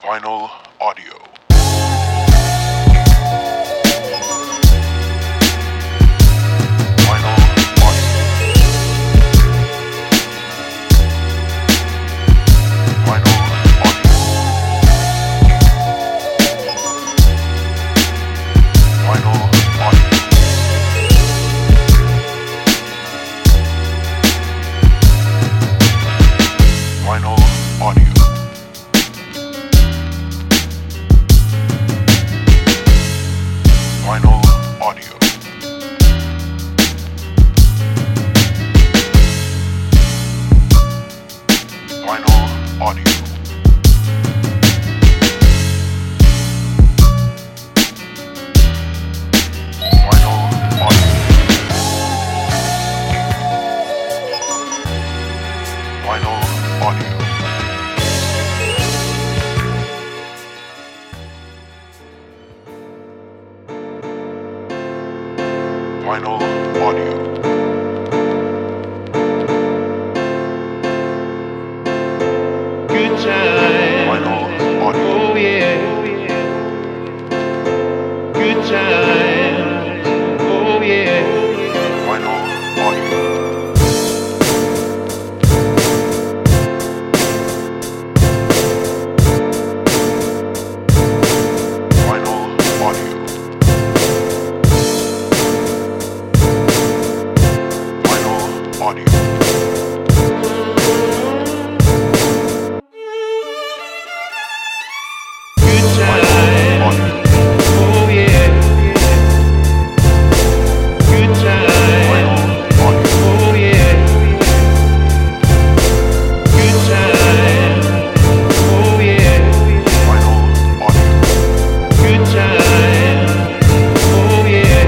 Vinyl Audio. Vinyl Audio. Vinyl Audio. Vinyl Audio. Vinyl Audio. Vinyl Audio. Vinyl Audio. Vinyl Audio. Vinyl Audio. Vinyl Audio. Good time. Vinyl Audio. Oh yeah. Good time. Oh yeah. Vinyl Audio. Vinyl Audio. Vinyl Audio. Good time. Oh yeah. Good time. Oh yeah. Good time. Oh yeah. Good time. Oh yeah.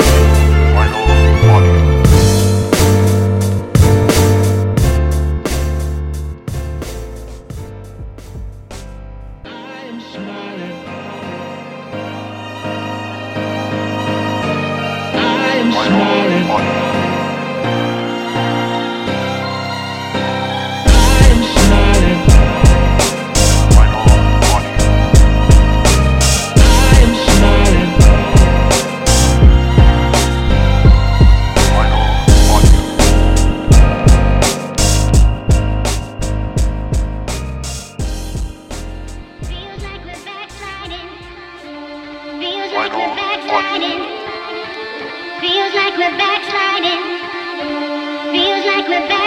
I'm smiling. I'm smiling. I'm smiling. I'm smiling. Feels like we're backsliding. Feels like we're backsliding. Feels like we're backsliding. Feels like we're backsliding.